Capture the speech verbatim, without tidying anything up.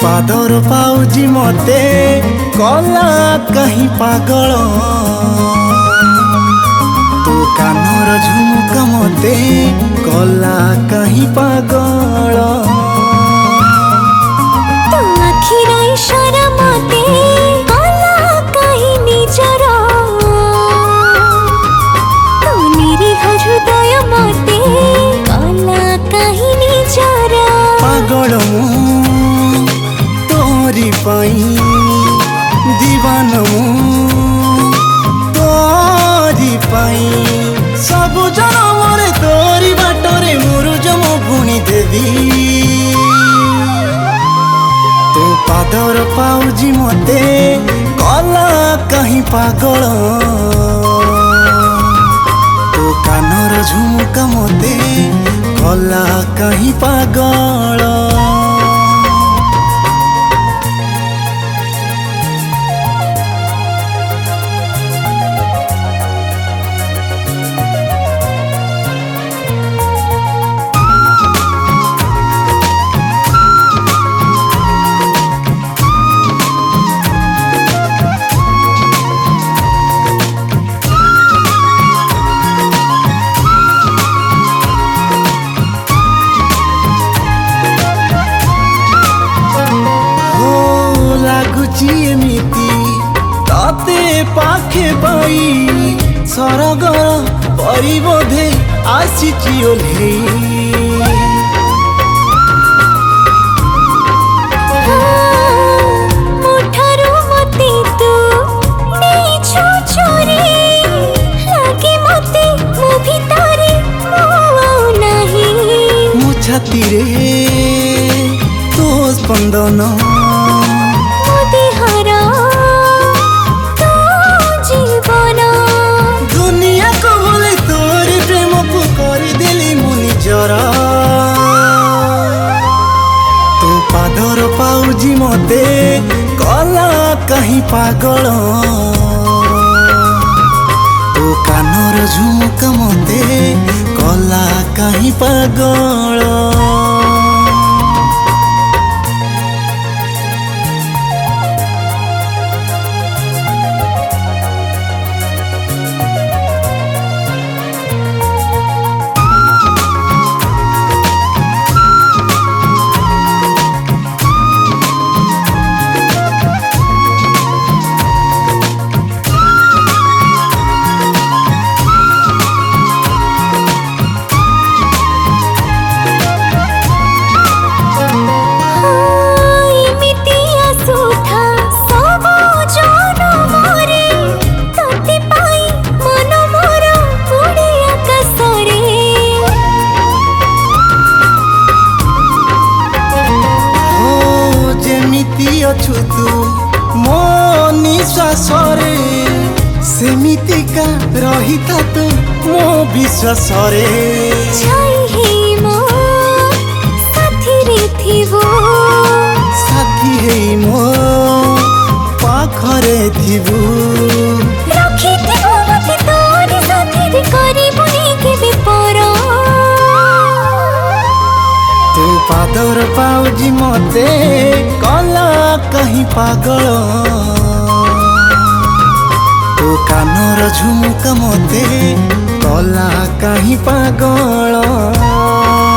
पादर पाउजी मते कला कहीं पागल तू कानर झुमुका मते कला कहीं पागल तू आखिर इशारा मते कला कहीं निजर तू निरीह हृदय मते कला कहीं निजर पागल तोरी पाई दीवान तोरी पाई सबु जनमरे तोरी बाटरे मुरुज मो भुणी देवी तो पादर पाउजी मते कला कहीं पागल तो कानर झुमुका मते कला कहीं पागल एमिति ताते पाखे पाई सरगर परिबोधे आसीची ओल्हे मुठारू मते तू नेछु छोरी लागे मते मो भितरे मो आउ नाही मो छाती रे तो स्पंदन दुनिया को बोले तोरे प्रेम को कर दिली मुनि जरा तू पादर पाउजी मते कला कहीं पागल तू कानर झुमुका मते कला कहीं पागल अछु तू मो निश्वास रे सेमितिका रहिता तू मो विश्वास रे छाई हे मो साथी रे थिबो साथी हे मो पाखरे थिबो रखी थिबो मते तोरी साथी रे करी बुनी के बेपर तू पादर पाउजी मते कला कहीं पागल तू कानर झुमुका मते कला कहीं पागल।